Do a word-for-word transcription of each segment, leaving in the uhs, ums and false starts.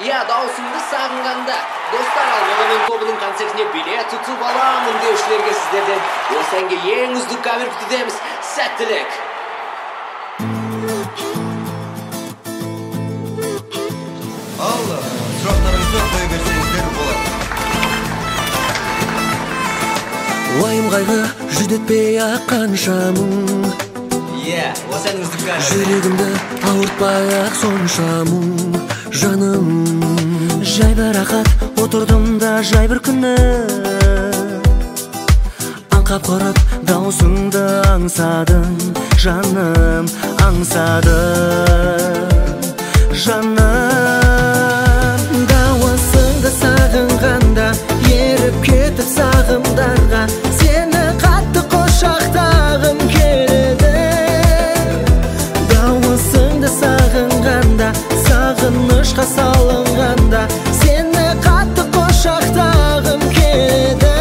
Я даусымды сағынғанда. Достар, ал Меломен тобының концертіне билет ұтып аламын деушілерге сіздерден осы әнге ең үздік кавер күтудеміз. Сәттілік! Ал, сұрақтарыңызды қоя берсеңіздер болады. Уайым қайғы жүдетпей аққан шамың. Е, осы ән үздік кавер. Жүрегімді ауыртпай ақ сонша мұң. Жаным, жай бір рақат отырдым да жай бір күні аңқап құрып даусыңды аңсадым. Жаным, аңсадым. Жаным, дауысыңды сағынғанда еріп кетіп сағымдарға сені қатты құшақтағым келеді. Дауысыңды сағынғанда сағынышқа салынғанда сені қатты құшақтағым келеді.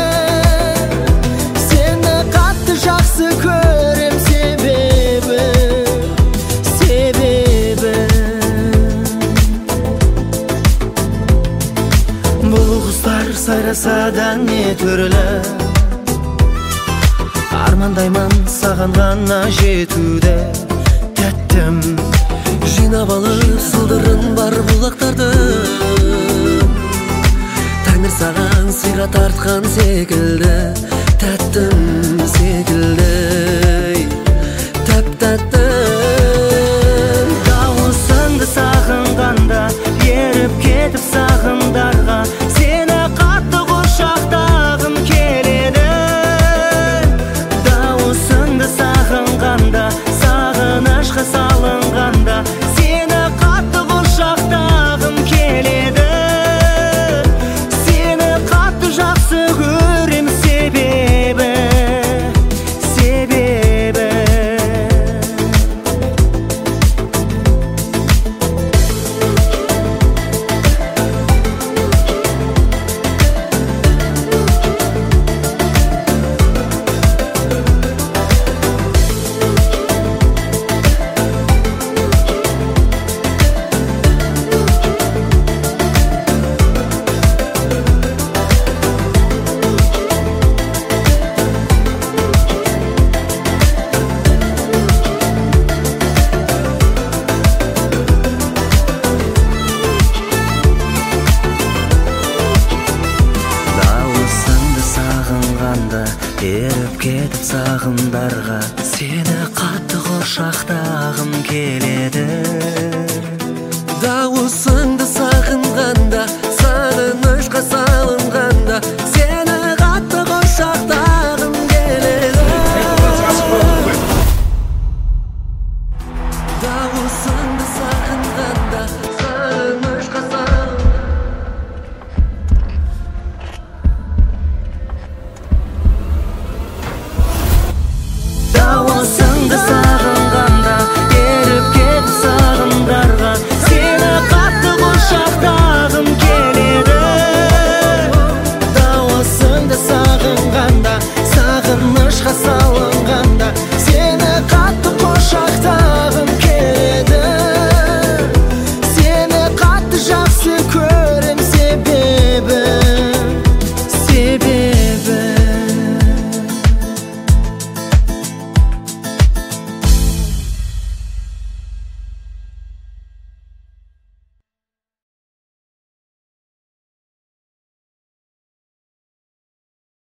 Сені қатты жақсы көрем себебі, себебі бұл құстар сайраса да не түрлі армандаймын саған ғана жетуді. Тәттім жинап алып сылдырын бар бұлақтарды Тәңір саған сыйға тартқан секілді. Тәттім секілді тәп-тәттім. Дауысыңды сағынғанда еріп кетіп сағымдарға сені қатты құшақтағым келеді. Дауысыңды сағынғанда сағынышқа салынғанда сені қатты құшақтағым келеді. Сені қатты жақсы көрем себебі, себебі еріп кетіп сағымдарға сені қатты құшақтағым келеді.